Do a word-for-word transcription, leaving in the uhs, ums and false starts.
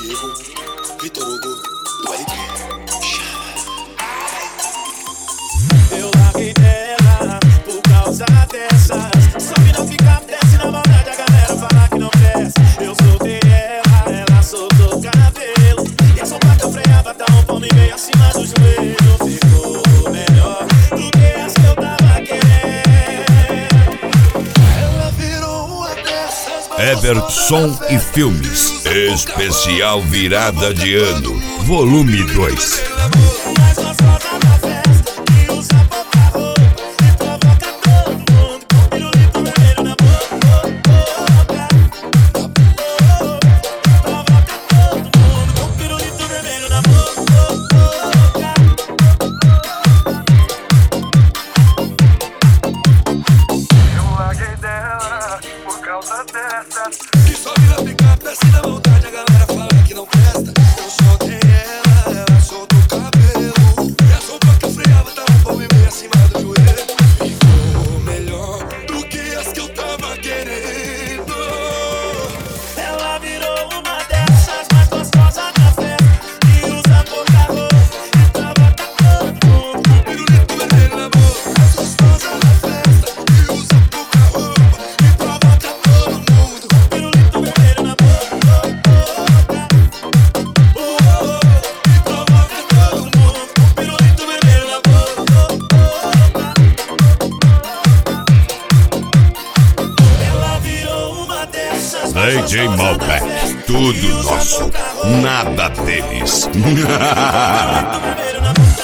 Diego, Vitor Hugo, do R P. Eu larguei dela por causa dessas. Só que não fica desce na maldade, a galera fala que não presta. Eu soltei ela, ela soltou o cabelo. E a sopa que eu freava tá um pão e meio acima do joelho. Ficou melhor do que as que eu tava querendo. Ela virou uma dessas. Everton e Filmes, especial virada de ano, volume dois. Que só vira picar, desce na vontade, a galera fala que não presta. Eu soltei ela, ela soltou o cabelo. E a sopa que eu freava tava um pão e meio acima do joelho. Ficou melhor do que as que eu tava querendo. Ela virou uma dessas mais gostosas da festa, que usa pouca roupa e provoca todo mundo. Com pirulito vermelho na boca, mais gostosa da festa, que usa pouca roupa e provoca todo mundo. Pirulito vermelho na boca, oh, oh, oh, e provoca todo mundo. Pirulito vermelho na boca, ela virou uma dessas D J Malbec, tudo nosso, nada deles. vermelho na boca.